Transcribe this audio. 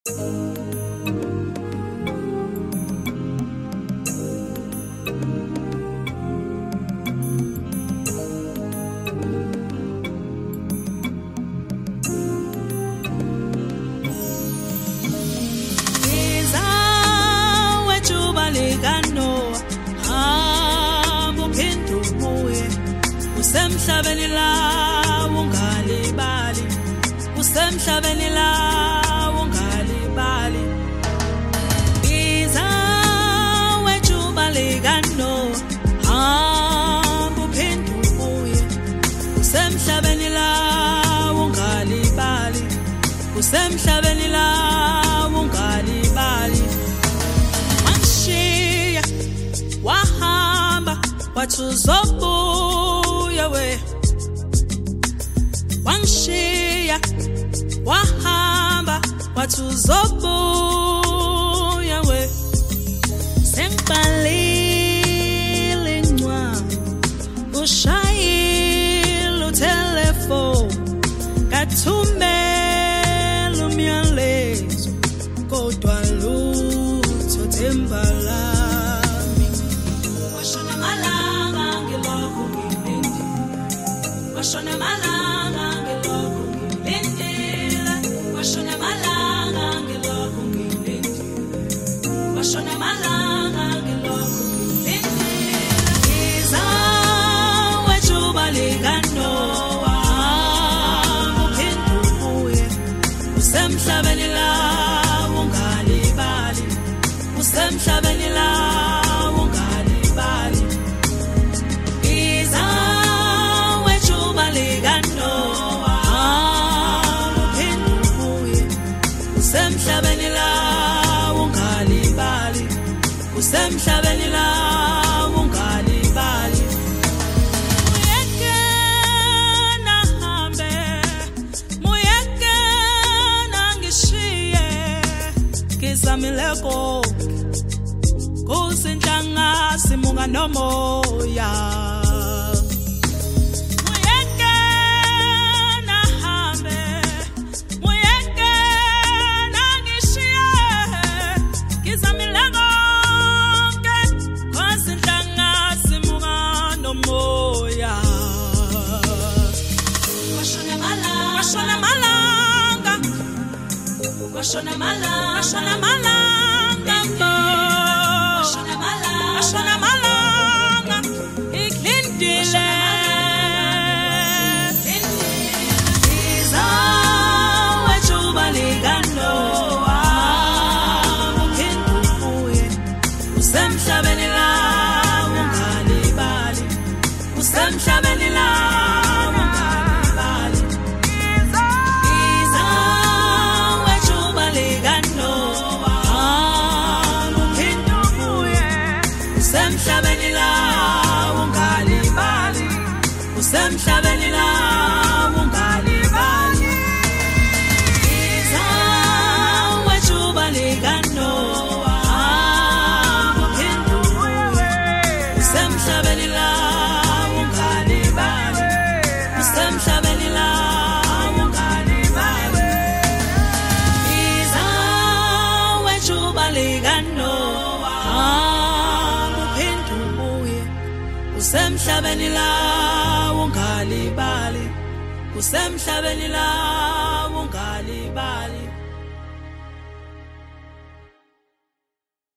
Usemhlabeni la ungalibali, usemhlabeni la ungalibali. Iza wejubali gano, uphenduke. Usemhlabeni la ungalibali, usemhlabeni la ungalibali. Wanshiya wahamba wathuzobuya we. Wanshiya wahamba wathuzobuya we. Sengibhalile incwadi ushayile utelefoni ngathumela umyalezo kodwa lutho themba lami. Washona malanga ngilokhu ngilinde, washona malanga ngilokhu ngilindile, washona malanga ngilokhu ngilinde, washona malanga ngilokhu ngilindile. Iza wejubali ganoa uphenduke. Usemhlabeni la ungalibali, usemhlabeni la ungalibali. Iza wejubali ganoa uphenduke. Usemhlabeni la ungalibali, usemhlabeni la ungalibali. Muyeke nahambe, muyeke nangishiye, ngizamileko kuzinhlanga simunga nomoya. Muyeke nahambe, muyeke nangishiye, ngizamileko kuzinhlanga simunga nomoya. Washona malanga, washona malanga, washona malanga, washona malanga, washona malanga, washona malanga, iklindile. Iza wejubali ganoa uphenduke. Usemhlabeni la ungalibali, usemhlabeni la ungalibali. Iza wejubali ganoa uphenduke. Usemhlabeni la ungalibali, usemhlabeni la ungalibali. Iza wejubali ganoa uphenduke. Usemhlabeni la ungalibali, usemhlabeni la ungalibali. Iza wejubali ganoa uphenduke. Usemhlabeni la ungalibali, usemhlabeni la ungalibali.